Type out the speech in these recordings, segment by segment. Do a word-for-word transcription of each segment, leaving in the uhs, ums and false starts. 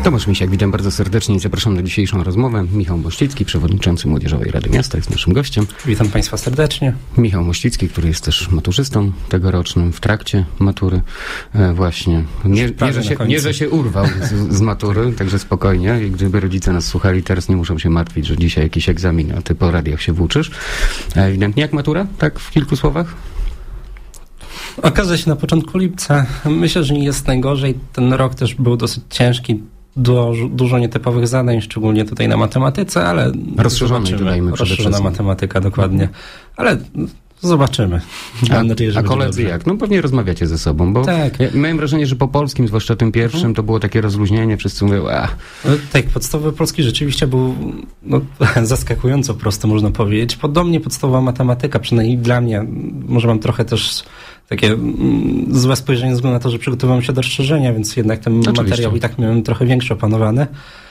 Tomasz Misiak, witam bardzo serdecznie i zapraszam na dzisiejszą rozmowę. Michał Mościcki, przewodniczący Młodzieżowej Rady Miasta, jest naszym gościem. Witam Państwa serdecznie. Michał Mościcki, który jest też maturzystą tegorocznym, w trakcie matury e, właśnie. Nie, nie, że się, nie, że się urwał z, z matury, także spokojnie. I gdyby rodzice nas słuchali, teraz nie muszą się martwić, że dzisiaj jakiś egzamin, a ty po radiach się włóczysz. E, ewidentnie jak matura? Tak w kilku słowach? Okaże się na początku lipca. Myślę, że nie jest najgorzej. Ten rok też był dosyć ciężki. Dużo, dużo nietypowych zadań, szczególnie tutaj na matematyce, ale rozszerzonej dodajmy przede wszystkim. Rozszerzona matematyka, dokładnie. Ale zobaczymy. Mam a, nadzieję, że a koledzy dobrze. Jak? No pewnie rozmawiacie ze sobą, bo tak. Ja miałem wrażenie, że po polskim, zwłaszcza tym pierwszym, hmm. to było takie rozluźnienie, wszyscy mówią, a... No, tak, podstawowy polski rzeczywiście był no, zaskakująco prosty, można powiedzieć. Podobnie podstawowa matematyka, przynajmniej dla mnie, może mam trochę też takie mm, złe spojrzenie ze względu na to, że przygotowałem się do rozszerzenia, więc jednak ten Oczywiście. materiał i tak miałem trochę większy opanowany.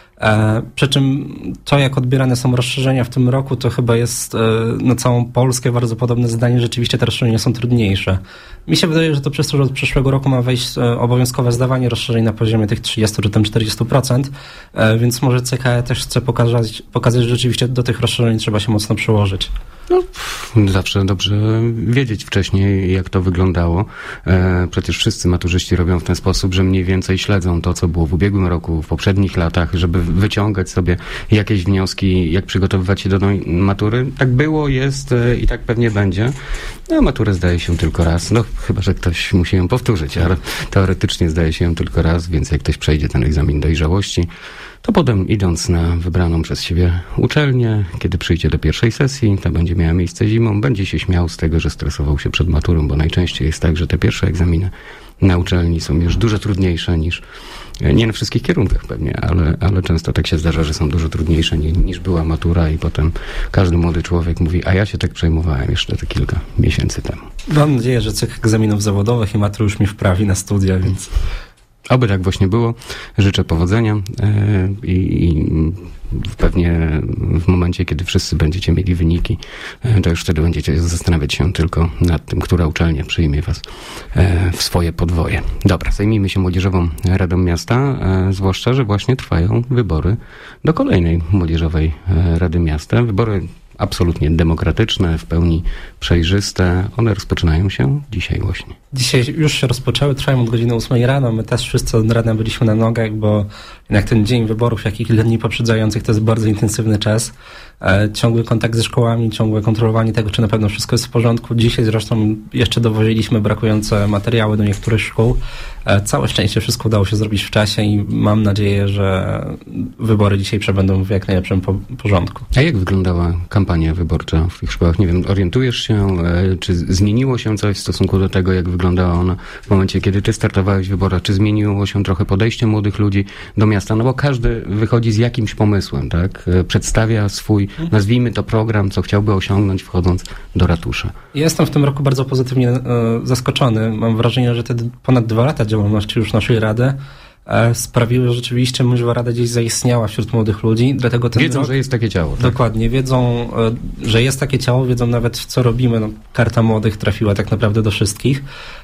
E, przy czym to, jak odbierane są rozszerzenia w tym roku, to chyba jest e, na całą Polskę bardzo podobne zdanie. Rzeczywiście te rozszerzenia są trudniejsze. Mi się wydaje, że to przez to, że od przyszłego roku ma wejść e, obowiązkowe zdawanie rozszerzeń na poziomie tych trzydziestu czy tam czterdziestu procent, e, więc może C K E też chce pokazać, pokazać, że rzeczywiście do tych rozszerzeń trzeba się mocno przyłożyć. No, zawsze dobrze wiedzieć wcześniej, jak to wyglądało. E, przecież wszyscy maturzyści robią w ten sposób, że mniej więcej śledzą to, co było w ubiegłym roku, w poprzednich latach, żeby wyciągać sobie jakieś wnioski, jak przygotowywać się do matury. Tak było, jest e, i tak pewnie będzie. No, maturę zdaje się tylko raz. No, chyba że ktoś musi ją powtórzyć, ale teoretycznie zdaje się ją tylko raz, więc jak ktoś przejdzie ten egzamin dojrzałości, to potem idąc na wybraną przez siebie uczelnię, kiedy przyjdzie do pierwszej sesji, ta będzie miała miejsce zimą, będzie się śmiał z tego, że stresował się przed maturą, bo najczęściej jest tak, że te pierwsze egzaminy na uczelni są już dużo trudniejsze niż, nie na wszystkich kierunkach pewnie, ale, ale często tak się zdarza, że są dużo trudniejsze niż, niż była matura i potem każdy młody człowiek mówi, a ja się tak przejmowałem jeszcze te kilka miesięcy temu. Mam nadzieję, że cykl egzaminów zawodowych i matury już mi wprawi na studia, więc... Oby tak właśnie było. Życzę powodzenia i, i pewnie w momencie, kiedy wszyscy będziecie mieli wyniki, to już wtedy będziecie zastanawiać się tylko nad tym, która uczelnia przyjmie was w swoje podwoje. Dobra, zajmijmy się Młodzieżową Radą Miasta, zwłaszcza, że właśnie trwają wybory do kolejnej Młodzieżowej Rady Miasta. Wybory absolutnie demokratyczne, w pełni przejrzyste. One rozpoczynają się dzisiaj właśnie. Dzisiaj już się rozpoczęły, trwają od godziny ósmej rano. My też wszyscy od rana byliśmy na nogach, bo jednak ten dzień wyborów, jak i kilka dni poprzedzających, to jest bardzo intensywny czas. E, ciągły kontakt ze szkołami, ciągłe kontrolowanie tego, czy na pewno wszystko jest w porządku. Dzisiaj zresztą jeszcze dowoziliśmy brakujące materiały do niektórych szkół. E, całe szczęście wszystko udało się zrobić w czasie i mam nadzieję, że wybory dzisiaj przebędą w jak najlepszym po- porządku. A jak wyglądała kampania wyborcza w tych szkołach? Nie wiem, orientujesz się, e, czy zmieniło się coś w stosunku do tego, jak wyglądała ona w momencie, kiedy ty startowałeś w wyborach? Czy zmieniło się trochę podejście młodych ludzi do miasta? No bo każdy wychodzi z jakimś pomysłem, tak? E, przedstawia swój, nazwijmy to program, co chciałby osiągnąć wchodząc do ratusza. Jestem w tym roku bardzo pozytywnie e, zaskoczony. Mam wrażenie, że te ponad dwa lata działalności już naszej Rady e, sprawiły, że rzeczywiście Młodzieżowa Rada gdzieś zaistniała wśród młodych ludzi. Dlatego ten wiedzą, rok, że jest takie ciało. Tak? Dokładnie. Wiedzą, e, że jest takie ciało, wiedzą nawet, co robimy. No, Karta Młodych trafiła tak naprawdę do wszystkich.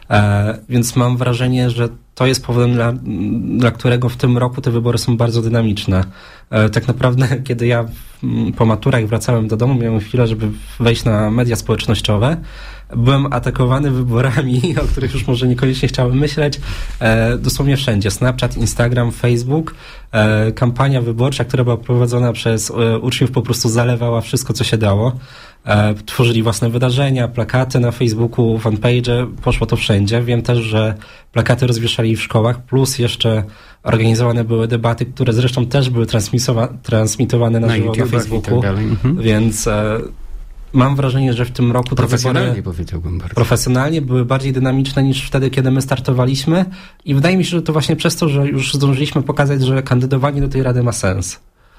E, więc mam wrażenie, że to jest powodem, dla, dla którego w tym roku te wybory są bardzo dynamiczne. E, tak naprawdę, kiedy ja po maturach wracałem do domu, miałem chwilę, żeby wejść na media społecznościowe. Byłem atakowany wyborami, o których już może niekoniecznie chciałem myśleć. E, dosłownie wszędzie. Snapchat, Instagram, Facebook. E, kampania wyborcza, która była prowadzona przez e, uczniów, po prostu zalewała wszystko, co się dało. E, tworzyli własne wydarzenia, plakaty na Facebooku, fanpage, poszło to wszędzie. Wiem też, że plakaty rozwieszali w szkołach, plus jeszcze organizowane były debaty, które zresztą też były transmitowane na, na żywo na Facebooku, tak mhm. więc e, mam wrażenie, że w tym roku profesjonalnie te wybory powiedziałbym bardzo. Profesjonalnie były bardziej dynamiczne niż wtedy, kiedy my startowaliśmy i wydaje mi się, że to właśnie przez to, że już zdążyliśmy pokazać, że kandydowanie do tej Rady ma sens.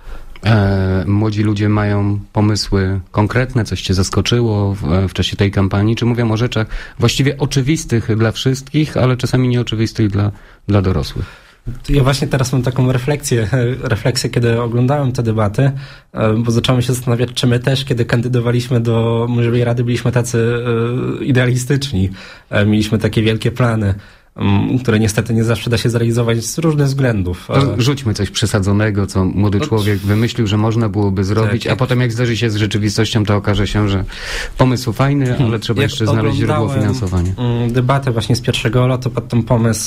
E, młodzi ludzie mają pomysły konkretne, coś cię zaskoczyło w, w czasie tej kampanii, czy mówią o rzeczach właściwie oczywistych dla wszystkich, ale czasami nieoczywistych dla, dla dorosłych? Ja właśnie teraz mam taką refleksję, refleksję, kiedy oglądałem te debaty, bo zacząłem się zastanawiać, czy my też, kiedy kandydowaliśmy do Młodzieżowej Rady, byliśmy tacy idealistyczni, mieliśmy takie wielkie plany. które niestety nie zawsze da się zrealizować z różnych względów. To rzućmy coś przesadzonego, co młody człowiek wymyślił, że można byłoby zrobić, tak, a jak... potem jak zderzy się z rzeczywistością, to okaże się, że pomysł fajny, ale trzeba jak jeszcze znaleźć źródło finansowania. Debatę właśnie z pierwszego lotu pod ten pomysł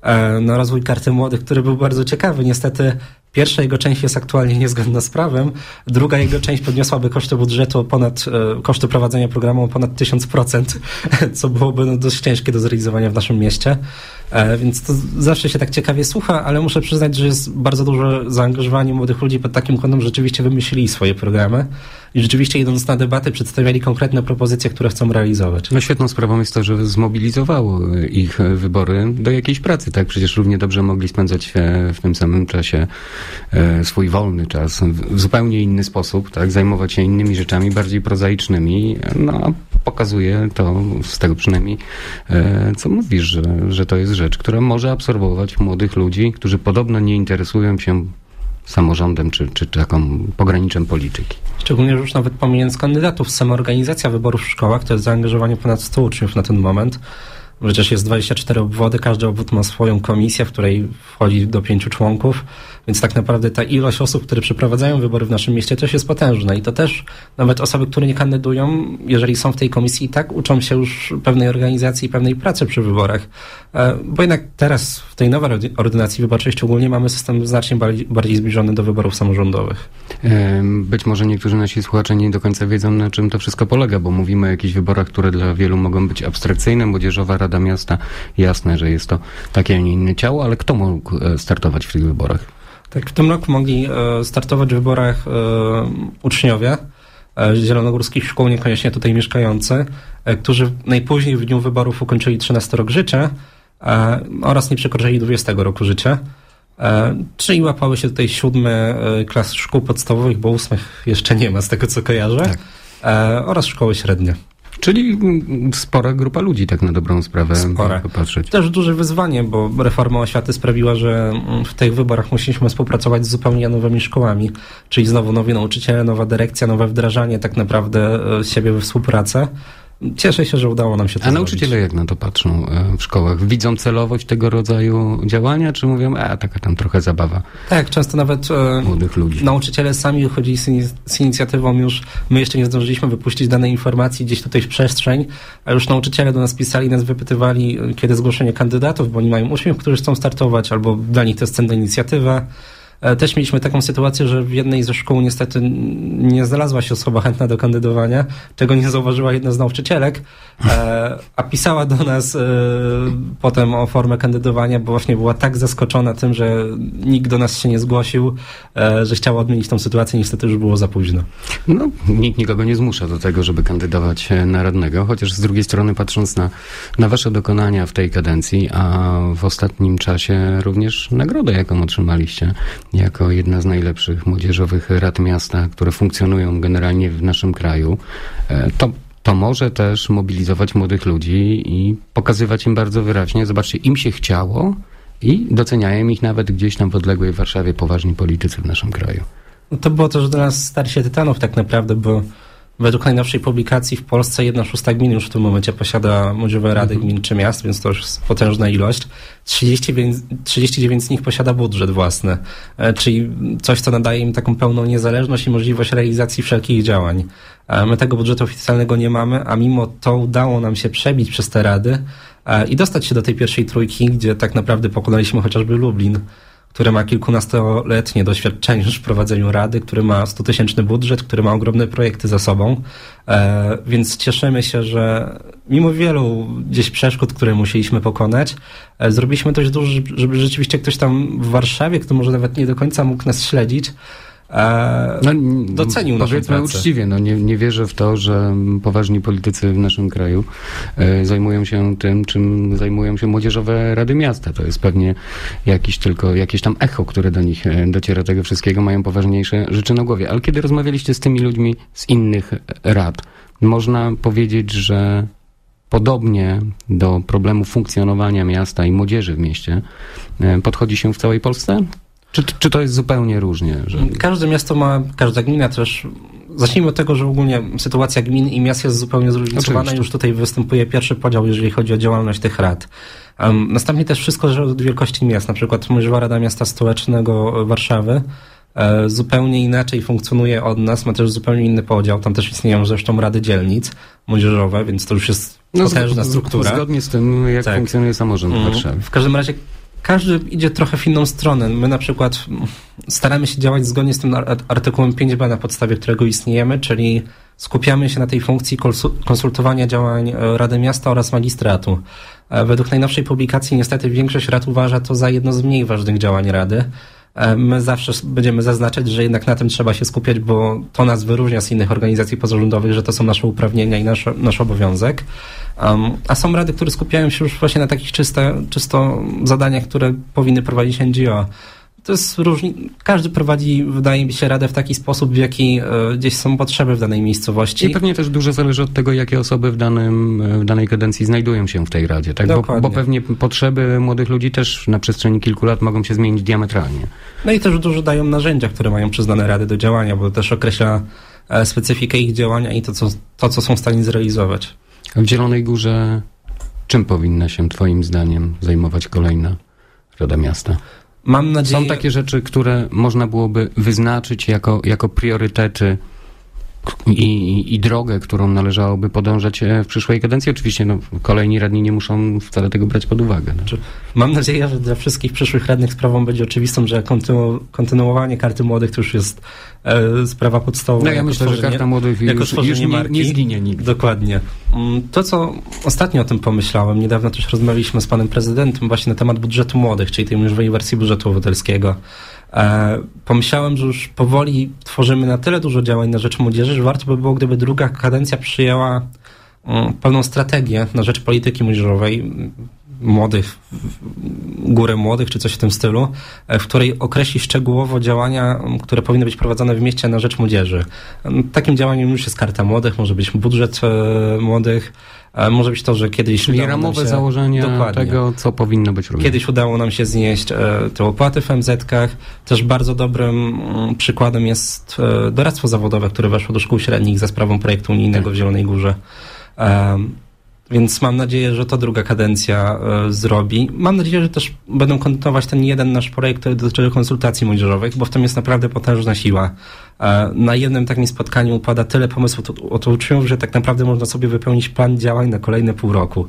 na rozwój Karty Młodych, który był bardzo ciekawy. Niestety pierwsza jego część jest aktualnie niezgodna z prawem, druga jego część podniosłaby koszty budżetu o ponad, koszty prowadzenia programu o ponad tysiąc procent, co byłoby no dość ciężkie do zrealizowania w naszym mieście. Więc to zawsze się tak ciekawie słucha, ale muszę przyznać, że jest bardzo duże zaangażowanie młodych ludzi pod takim kątem, że rzeczywiście wymyślili swoje programy i rzeczywiście idąc na debaty przedstawiali konkretne propozycje, które chcą realizować. No świetną sprawą jest to, że zmobilizowało ich wybory do jakiejś pracy, tak? Przecież równie dobrze mogli spędzać w tym samym czasie swój wolny czas w zupełnie inny sposób, tak? Zajmować się innymi rzeczami, bardziej prozaicznymi, no a pokazuje to, z tego przynajmniej, co mówisz, że, że to jest rzecz, która może absorbować młodych ludzi, którzy podobno nie interesują się samorządem czy, czy taką pograniczem polityki. Szczególnie, że już nawet pomijając kandydatów, sama organizacja wyborów w szkołach to jest zaangażowanie ponad stu uczniów na ten moment. Przecież jest dwadzieścia cztery obwody, każdy obwód ma swoją komisję, w której wchodzi do pięciu członków, więc tak naprawdę ta ilość osób, które przeprowadzają wybory w naszym mieście też jest potężna i to też nawet osoby, które nie kandydują, jeżeli są w tej komisji i tak uczą się już pewnej organizacji i pewnej pracy przy wyborach, bo jednak teraz w tej nowej ordynacji wyborczej szczególnie mamy system znacznie bardziej, bardziej zbliżony do wyborów samorządowych. Być może niektórzy nasi słuchacze nie do końca wiedzą, na czym to wszystko polega, bo mówimy o jakichś wyborach, które dla wielu mogą być abstrakcyjne, młodzieżowa Rada Miasta, jasne, że jest to takie, a nie inne ciało, ale kto mógł startować w tych wyborach? Tak, w tym roku mogli startować w wyborach uczniowie zielonogórskich szkół, niekoniecznie tutaj mieszkający, którzy najpóźniej w dniu wyborów ukończyli trzynasty rok życia oraz nie przekroczyli dwudziestego roku życia. Czyli łapały się tutaj siódme klas szkół podstawowych, bo ósmych jeszcze nie ma, z tego co kojarzę, tak. Oraz szkoły średnie. Czyli spora grupa ludzi, tak na dobrą sprawę, Spore. popatrzeć. Też duże wyzwanie, bo reforma oświaty sprawiła, że w tych wyborach musieliśmy współpracować z zupełnie nowymi szkołami, czyli znowu nowi nauczyciele, nowa dyrekcja, nowe wdrażanie tak naprawdę siebie we współpracę. Cieszę się, że udało nam się to A zrobić. nauczyciele jak na to patrzą w szkołach? Widzą celowość tego rodzaju działania, czy mówią, a taka tam trochę zabawa? Tak, często nawet młodych ludzi. Nauczyciele sami wychodzili z, in- z inicjatywą już, my jeszcze nie zdążyliśmy wypuścić danej informacji gdzieś tutaj w przestrzeń, a już nauczyciele do nas pisali, nas wypytywali, kiedy zgłoszenie kandydatów, bo oni mają uczniów, którzy chcą startować, albo dla nich to jest cenna inicjatywa. Też mieliśmy taką sytuację, że w jednej ze szkół niestety nie znalazła się osoba chętna do kandydowania, czego nie zauważyła jedna z nauczycielek, a pisała do nas potem o formę kandydowania, bo właśnie była tak zaskoczona tym, że nikt do nas się nie zgłosił, że chciała odmienić tą sytuację, niestety już było za późno. No, nikt nikogo nie zmusza do tego, żeby kandydować na radnego, chociaż z drugiej strony patrząc na, na wasze dokonania w tej kadencji, a w ostatnim czasie również nagrodę, jaką otrzymaliście, jako jedna z najlepszych młodzieżowych rad miasta, które funkcjonują generalnie w naszym kraju, to, to może też mobilizować młodych ludzi i pokazywać im bardzo wyraźnie, zobaczcie, im się chciało i doceniają ich nawet gdzieś tam w odległej Warszawie poważni politycy w naszym kraju. No to było też dla nas starcie tytanów tak naprawdę, bo według najnowszej publikacji w Polsce jedna szósta gmin już w tym momencie posiada młodzieżowe rady mm-hmm. gmin czy miast, więc to już jest potężna ilość. trzydzieści dziewięć, trzydzieści dziewięć z nich posiada budżet własny, czyli coś, co nadaje im taką pełną niezależność i możliwość realizacji wszelkich działań. My tego budżetu oficjalnego nie mamy, a mimo to udało nam się przebić przez te rady i dostać się do tej pierwszej trójki, gdzie tak naprawdę pokonaliśmy chociażby Lublin, który ma kilkunastoletnie doświadczenie już w prowadzeniu rady, który ma stutysięczny budżet, który ma ogromne projekty za sobą, e, więc cieszymy się, że mimo wielu gdzieś przeszkód, które musieliśmy pokonać, e, zrobiliśmy dość dużo, żeby rzeczywiście ktoś tam w Warszawie, kto może nawet nie do końca mógł nas śledzić, E, no, docenił naszą pracę. Uczciwie, no nie, nie wierzę w to, że poważni politycy w naszym kraju e, zajmują się tym, czym zajmują się młodzieżowe rady miasta. To jest pewnie jakiś tylko, jakieś tam echo, które do nich dociera tego wszystkiego, mają poważniejsze rzeczy na głowie. Ale kiedy rozmawialiście z tymi ludźmi z innych rad, można powiedzieć, że podobnie do problemu funkcjonowania miasta i młodzieży w mieście e, podchodzi się w całej Polsce? Czy, czy to jest zupełnie różnie? Że... Każde miasto ma, każda gmina też zacznijmy od tego, że ogólnie sytuacja gmin i miast jest zupełnie zróżnicowana. Oczywiście. Już tutaj występuje pierwszy podział, jeżeli chodzi o działalność tych rad. Um, następnie też wszystko zależy od wielkości miast. Na przykład Młodzieżowa Rada Miasta Stołecznego Warszawy e, zupełnie inaczej funkcjonuje od nas, ma też zupełnie inny podział. Tam też istnieją zresztą rady dzielnic młodzieżowe, więc to już jest no, potężna z, struktura. Zgodnie z tym, jak tak. funkcjonuje samorząd w Warszawie. W każdym razie każdy idzie trochę w inną stronę. My na przykład staramy się działać zgodnie z tym artykułem pięć b, na podstawie którego istniejemy, czyli skupiamy się na tej funkcji konsultowania działań Rady Miasta oraz magistratu. Według najnowszej publikacji niestety większość rad uważa to za jedno z mniej ważnych działań Rady. My zawsze będziemy zaznaczać, że jednak na tym trzeba się skupiać, bo to nas wyróżnia z innych organizacji pozarządowych, że to są nasze uprawnienia i nasz, nasz obowiązek. Um, a są rady, które skupiają się już właśnie na takich czyste, czysto zadaniach, które powinny prowadzić N G O. To jest różni... Każdy prowadzi, wydaje mi się, radę w taki sposób, w jaki e, gdzieś są potrzeby w danej miejscowości. I pewnie też dużo zależy od tego, jakie osoby w, danym, w danej kadencji znajdują się w tej radzie. Tak? Bo, bo pewnie potrzeby młodych ludzi też na przestrzeni kilku lat mogą się zmienić diametralnie. No i też dużo dają narzędzia, które mają przyznane rady do działania, bo to też określa e, specyfikę ich działania i to co, to, co są w stanie zrealizować. W Zielonej Górze czym powinna się twoim zdaniem zajmować kolejna Rada Miasta? Mam nadzieję... Są takie rzeczy, które można byłoby wyznaczyć jako, jako priorytety i, i, i drogę, którą należałoby podążać w przyszłej kadencji. Oczywiście no, kolejni radni nie muszą wcale tego brać pod uwagę. No. Mam nadzieję, że dla wszystkich przyszłych radnych sprawą będzie oczywistą, że kontynu- kontynuowanie Karty Młodych to już jest e, sprawa podstawowa. No ja myślę, że Karta Młodych już, już nie, nie zginie nigdy. Dokładnie. To, co ostatnio o tym pomyślałem, niedawno też rozmawialiśmy z panem prezydentem właśnie na temat budżetu młodych, czyli tej możliwej wersji budżetu obywatelskiego. E, pomyślałem, że już powoli tworzymy na tyle dużo działań na rzecz młodzieży, że warto by było, gdyby druga kadencja przyjęła um, pewną strategię na rzecz polityki młodzieżowej, młodych, górę młodych, czy coś w tym stylu, w której określi szczegółowo działania, które powinny być prowadzone w mieście na rzecz młodzieży. Takim działaniem już jest Karta Młodych, może być budżet e, młodych, e, może być to, że kiedyś... Czyli ramowe się, założenia dokładnie, tego, co powinno być robione. Kiedyś udało nam się znieść e, te opłaty w em zetkach. Też bardzo dobrym m, przykładem jest e, doradztwo zawodowe, które weszło do szkół średnich za sprawą projektu unijnego tak. w Zielonej Górze. E, Więc mam nadzieję, że to druga kadencja y, zrobi. Mam nadzieję, że też będą kontynuować ten jeden nasz projekt, który dotyczy konsultacji młodzieżowych, bo w tym jest naprawdę potężna siła. E, na jednym takim spotkaniu upada tyle pomysłów od uczniów, że tak naprawdę można sobie wypełnić plan działań na kolejne pół roku.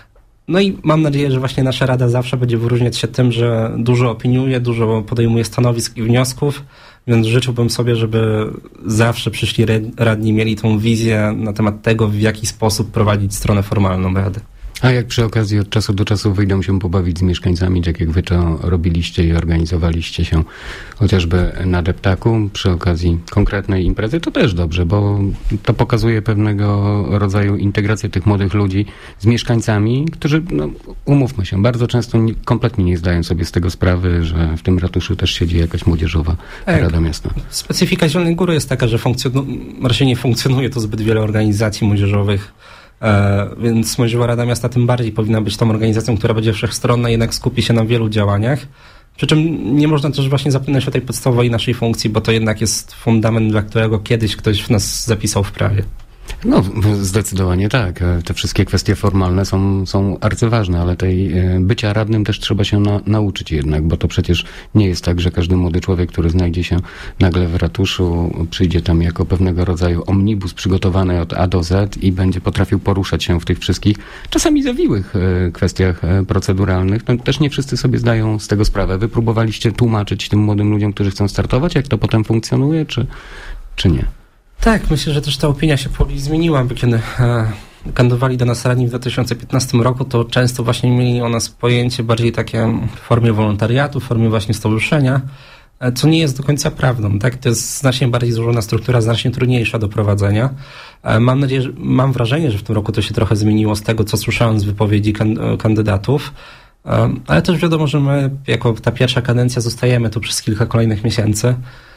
No i mam nadzieję, że właśnie nasza Rada zawsze będzie wyróżniać się tym, że dużo opiniuje, dużo podejmuje stanowisk i wniosków, więc życzyłbym sobie, żeby zawsze przyszli radni mieli tą wizję na temat tego, w jaki sposób prowadzić stronę formalną Rady. A jak przy okazji od czasu do czasu wyjdą się pobawić z mieszkańcami, tak jak wy to robiliście i organizowaliście się chociażby na Deptaku przy okazji konkretnej imprezy, to też dobrze, bo to pokazuje pewnego rodzaju integrację tych młodych ludzi z mieszkańcami, którzy, no, umówmy się, bardzo często nie, kompletnie nie zdają sobie z tego sprawy, że w tym ratuszu też siedzi jakaś młodzieżowa tak. Rada Miasta. Specyfika Zielonej Góry jest taka, że funkcjonu- raczej nie funkcjonuje to zbyt wiele organizacji młodzieżowych. E, więc Młodzieżowa Rada Miasta tym bardziej powinna być tą organizacją, która będzie wszechstronna, jednak skupi się na wielu działaniach. Przy czym nie można też właśnie zapominać o tej podstawowej naszej funkcji, bo to jednak jest fundament, dla którego kiedyś ktoś w nas zapisał w prawie. No, zdecydowanie tak. Te wszystkie kwestie formalne są, są arcyważne, ale tej bycia radnym też trzeba się na, nauczyć jednak, bo to przecież nie jest tak, że każdy młody człowiek, który znajdzie się nagle w ratuszu, przyjdzie tam jako pewnego rodzaju omnibus przygotowany od A do Z i będzie potrafił poruszać się w tych wszystkich, czasami zawiłych kwestiach proceduralnych. No, też nie wszyscy sobie zdają z tego sprawę. Wy próbowaliście tłumaczyć tym młodym ludziom, którzy chcą startować, jak to potem funkcjonuje, czy, czy nie? Tak, myślę, że też ta opinia się powoli zmieniła, bo kiedy e, kandydowali do nas radni w dwa tysiące piętnastym roku, to często właśnie mieli o nas pojęcie bardziej takie w formie wolontariatu, w formie właśnie stowarzyszenia, e, co nie jest do końca prawdą, tak? To jest znacznie bardziej złożona struktura, znacznie trudniejsza do prowadzenia. E, mam nadzieję, że, mam wrażenie, że w tym roku to się trochę zmieniło z tego, co słyszałem z wypowiedzi kan, kandydatów, e, ale też wiadomo, że my jako ta pierwsza kadencja zostajemy tu przez kilka kolejnych miesięcy.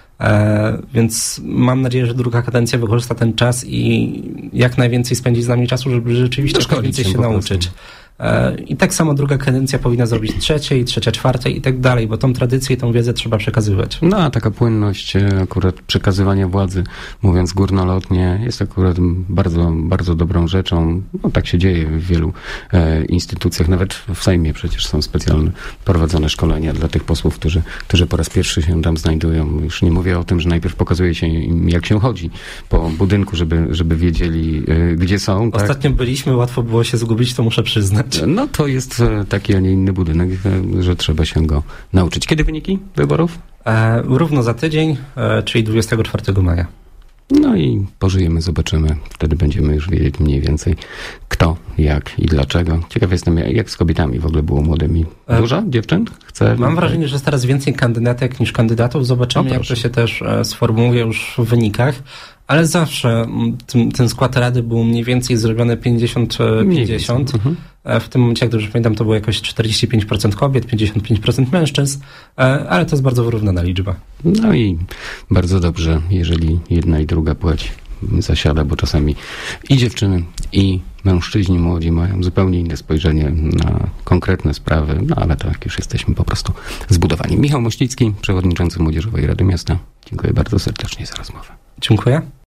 E, więc mam nadzieję, że druga kadencja wykorzysta ten czas i jak najwięcej spędzi z nami czasu, żeby rzeczywiście jak najwięcej się nauczyć. I tak samo druga kadencja powinna zrobić trzeciej, trzecia, czwartej i tak dalej, bo tą tradycję i tą wiedzę trzeba przekazywać. No a taka płynność akurat przekazywania władzy, mówiąc górnolotnie, jest akurat bardzo, bardzo dobrą rzeczą. No tak się dzieje w wielu e, instytucjach, nawet w Sejmie przecież są specjalne prowadzone szkolenia dla tych posłów, którzy, którzy po raz pierwszy się tam znajdują. Już nie mówię o tym, że najpierw pokazuje się im, jak się chodzi po budynku, żeby, żeby wiedzieli, e, gdzie są. Ostatnio tak? byliśmy, łatwo było się zgubić, to muszę przyznać. No to jest taki, a nie inny budynek, że trzeba się go nauczyć. Kiedy wyniki wyborów? E, równo za tydzień, e, czyli dwudziestego czwartego maja. No i pożyjemy, zobaczymy. Wtedy będziemy już wiedzieć mniej więcej kto, jak i dlaczego. Ciekaw jestem, jak z kobietami w ogóle było młodymi. Dużo dziewczyn chce? Mam wrażenie, że jest teraz więcej kandydatek niż kandydatów. Zobaczymy, jak to się też e, sformułuje już w wynikach. Ale zawsze ten, ten skład rady był mniej więcej zrobiony pięćdziesiąt pięćdziesiąt. Mhm. W tym momencie, jak dobrze pamiętam, to było jakoś czterdzieści pięć procent kobiet, pięćdziesiąt pięć procent mężczyzn, ale to jest bardzo wyrównana liczba. No i bardzo dobrze, jeżeli jedna i druga płeć zasiada, bo czasami i dziewczyny, i mężczyźni młodzi mają zupełnie inne spojrzenie na konkretne sprawy, no ale tak już jesteśmy po prostu zbudowani. Michał Mościcki, przewodniczący Młodzieżowej Rady Miasta. Dziękuję bardzo serdecznie za rozmowę. Dziękuję.